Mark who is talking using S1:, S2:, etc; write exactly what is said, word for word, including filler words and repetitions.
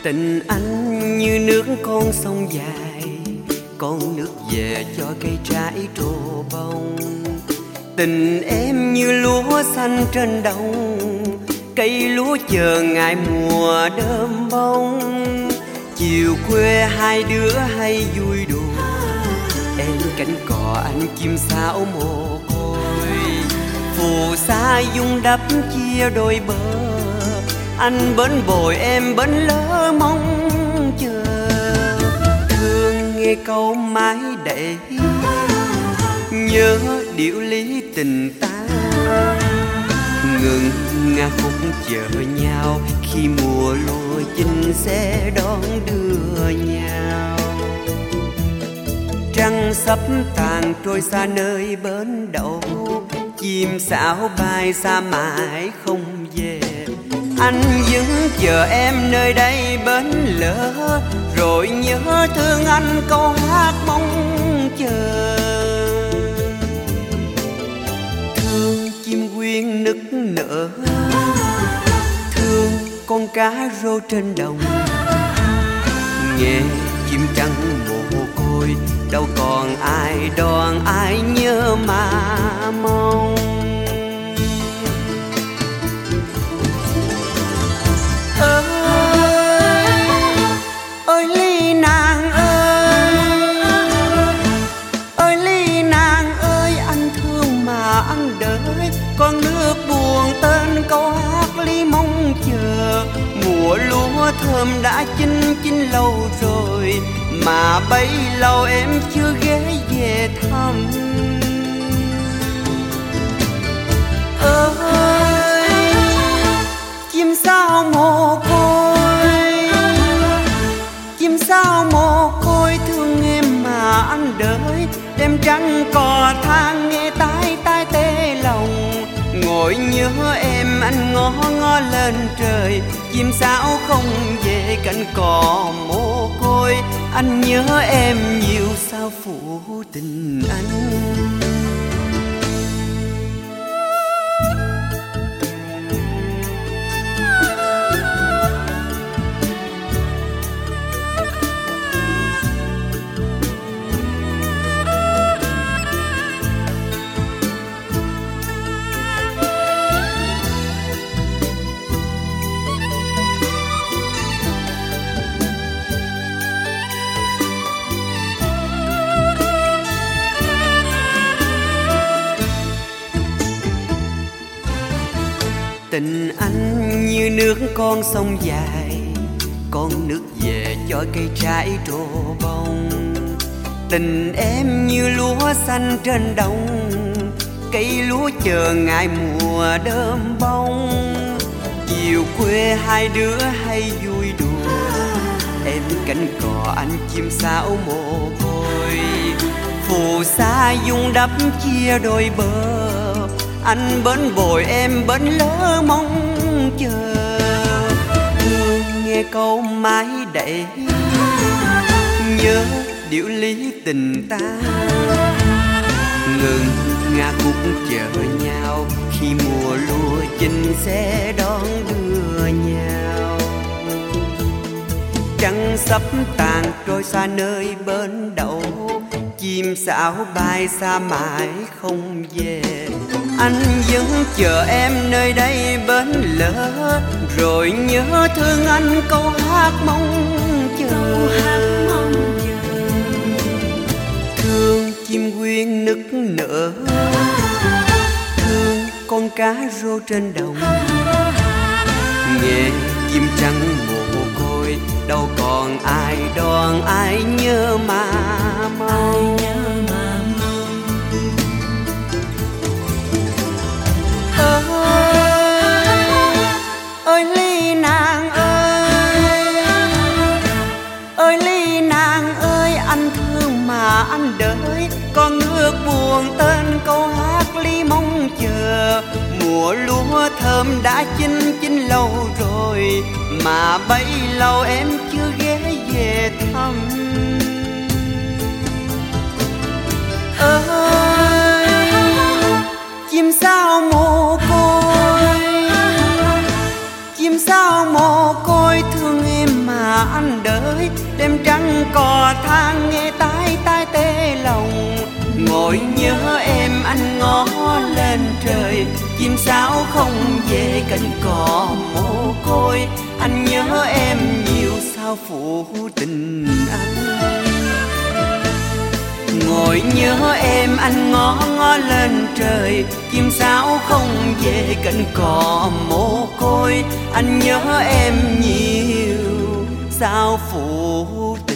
S1: Tình anh như nước con sông dài, con nước về cho cây trái trổ bông. Tình em như lúa xanh trên đồng, cây lúa chờ ngày mùa đơm bông. Chiều khuya hai đứa hay vui đùa, em cánh cò anh chim sáo mồ côi. Phù sa dung đắp chia đôi bờ, anh bến bồi em bến lỡ mong chờ. Thương nghe câu mái đẩy, nhớ điệu lý tình ta. Ngừng nga khúc chờ nhau, khi mùa lúa chín sẽ đón đưa nhau. Trăng sắp tàn trôi xa nơi bến đậu, chim sáo bay xa mãi không về. Anh vẫn chờ em nơi đây bến lỡ, rồi nhớ thương anh câu hát mong chờ. Thương chim quyên nức nở, thương con cá rô trên đồng. Nghe chim trắng mồ côi, đâu còn ai đoan ai nhớ mà mong. Ơi ly nàng ơi, ơi ly nàng ơi, anh thương mà anh đợi. Con nước buồn tên câu hát ly mong chờ. Mùa lúa thơm đã chín chín lâu rồi, mà bấy lâu em chưa ghé về thăm. Ơi chim sao mồ côi, chim sao mồ côi, thương em mà anh đợi. Đêm trăng cò than nghe tai tai tê lòng, ngồi nhớ em anh ngó ngó lên trời. Chim sao không về cánh cò mồ côi, anh nhớ em nhiều sao phụ tình anh. Tình anh như nước con sông dài, con nước về cho cây trái trổ bông. Tình em như lúa xanh trên đồng, cây lúa chờ ngày mùa đơm bông. Chiều khuya hai đứa hay vui đùa, em cánh cò anh chim sáo mồ côi. Phù sa dung đắp chia đôi bờ, anh bến bồi em bến lỡ mong chờ. Thương nghe câu mái đẩy, nhớ điệu lý tình ta. Ngừng nga khúc chờ nhau, khi mùa lúa chín sẽ đón đưa nhau. Trăng sắp tàn trôi xa nơi bến đậu, chim sáo bay xa mãi không về. Anh vẫn chờ em nơi đây bến lỡ, rồi nhớ thương anh câu hát mong chờ. Thương chim quyên nức nở, thương con cá rô trên đồng. Nghe chim trắng mồ côi, đâu còn ai đoan ai nhớ mà mong. Ơi ly nàng ơi, ơi ly nàng ơi, anh thương mà anh đợi. Con nước buồn tên câu hát ly mong chờ. Mùa lúa thơm đã chín chín lâu rồi, mà bấy lâu em chưa ghé về thăm. Ơi chim sao mồ côi, chim sao mồ côi, thương em mà đợi đêm trăng cò than nghe tai tai tê lòng. Ngồi nhớ em anh ngó lên trời, chim sáo không về cánh cò mồ côi. Anh nhớ em nhiều sao phụ tình anh. Ngồi nhớ em anh ngó ngó lên trời, chim sáo không về cánh cò mồ côi. Anh nhớ em nhiều sao phụ tình.